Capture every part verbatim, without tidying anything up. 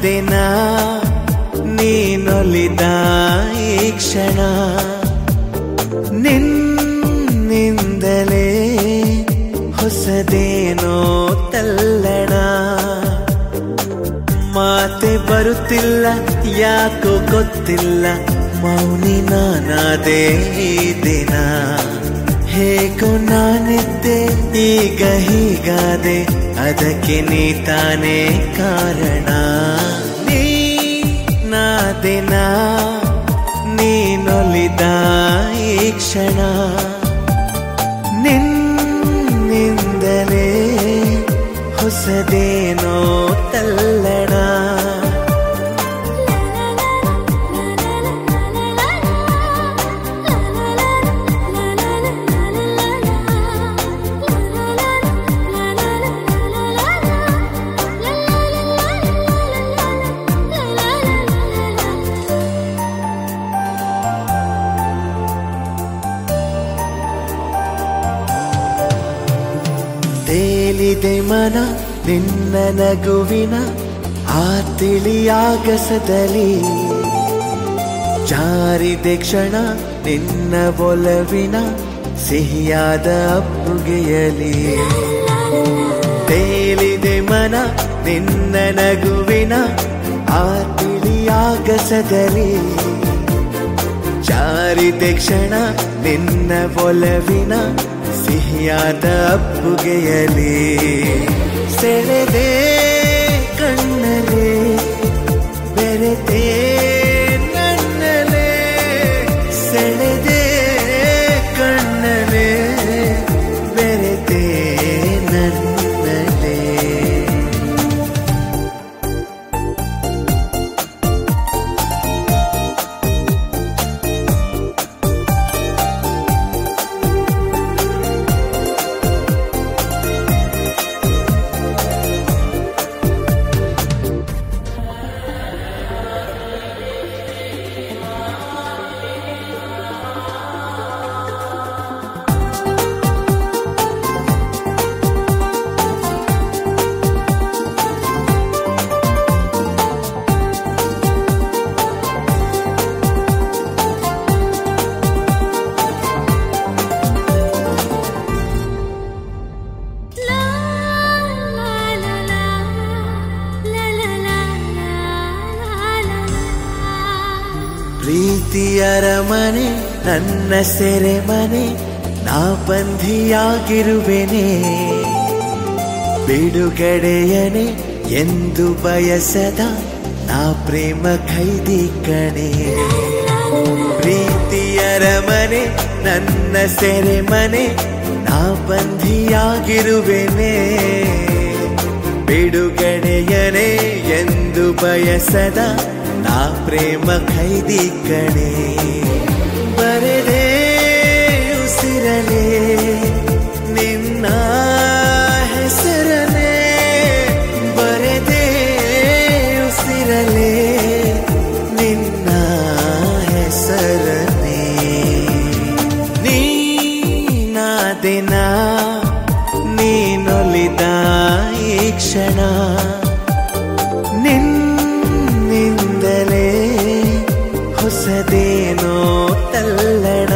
ದಿನ ನೀನೊಲಿದ ಈ ಕ್ಷಣ ನಿನ್ನಿಂದಲೇ ಹೊಸದೇನೋ ತಲ್ಲಣ. ಮಾತೆ ಬರುತ್ತಿಲ್ಲ ಯಾಕೋ ಗೊತ್ತಿಲ್ಲ, ಮೌನಿ ನಾನಾದೆ ಈ ದಿನ. ಹೇಗೋ ನಾನಿದ್ದೆ ಈಗ ಹೀಗಾದೆ, ಅದಕ್ಕೆ ನೀ ತಾನೇ ಕಾರಣ. ನೀ ನಾದಿನ ನೀನೊಲಿದ ಈ ಕ್ಷಣ ನಿನ್ನಿಂದಲೇ ಹೊಸದೇನೋ ತಲ್ಲಣ. ತೇಲಿದೆ ಮನ ನಿನ್ನ ನಗುವಿನ ಆ ತಿಳಿಯಾಗಸದಲ್ಲಿ, ಜಾರಿದೆ ಕ್ಷಣ ನಿನ್ನ ಒಲವಿನ ಸಿಹಿಯಾದ ಅಪ್ಪುಗೆಯಲಿ. ತೇಲಿದೆ ಮನ ನಿನ್ನ ನಗುವಿನ ಆ ತಿಳಿಯಾಗಸದಲ್ಲಿ, ಜಾರಿದೆ ಕ್ಷಣ ನಿನ್ನ ಒಲವಿನ ಸಿಹಿಯಾದ ಅಪ್ಪುಗೆಯಲಿ. ಸೆಳೆದೆ ಕಣ್ಣಲೆ ಬೆರೆತೆ ನನ್ನಲೆ, ಸೆಳೆದೆ ಕಣ್ಣಲೆ ಬೆರೆತೆ ನನ್ನಲೆ. ಪ್ರೀತಿಯರ ಮನೆ ನನ್ನ ಸೆರೆಮನೆ, ನಾ ಬಂಧಿಯಾಗಿರುವೆನೆ. ಬಿಡುಗಡೆಯನೆ ಎಂದು ಬಯಸದ ನಾ ಪ್ರೇಮ ಖೈದಿ ಕಣೆ. ಪ್ರೀತಿಯರ ಮನೆ ನನ್ನ ಸೆರೆಮನೆ, ನಾ ಬಂಧಿಯಾಗಿರುವೆನೆ. ಬಿಡುಗಡೆಯನೆ ಎಂದು ಬಯಸದ ನಾ ಪ್ರೇಮ ಖೈದಿ ಕಣೆ. ಬರೆದೆ ಉಸಿರಲೆ ನಿನ್ನ ಹೆಸರನೆ, ಬರೆದೆ ಉಸಿರಲೆ ನಿನ್ನ ಹೆಸರನೆ. ನೀನಾದಿನ ನೀನೊಲಿದ ಈ ಕ್ಷಣ ನಿನ್ನಿಂದಲೇ ಹೊಸದೇನೋ ತಲ್ಲಣ.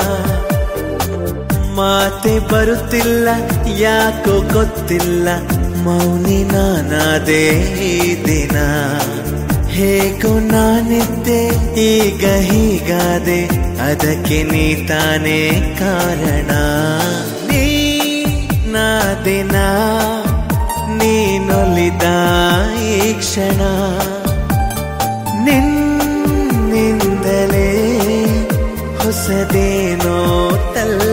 ಮಾತೆ ಬರುತ್ತಿಲ್ಲ ಯಾಕೋ ಗೊತ್ತಿಲ್ಲ, ಮೌನಿ ನಾನಾದೆ ಈ ದಿನ. ಹೇಗೋ ನಾನಿದ್ದೆ ಈಗ ಹೀಗಾದೆ, ಅದಕ್ಕೆ ನೀ ತಾನೇ ಕಾರಣ. ನೀ ನಾದಿನ ನೀನೊಲಿದ ಈ ಕ್ಷಣ ನಿನ್ನಿಂದಲೇ ಹೊಸದೇನೋ ತಲ್ಲ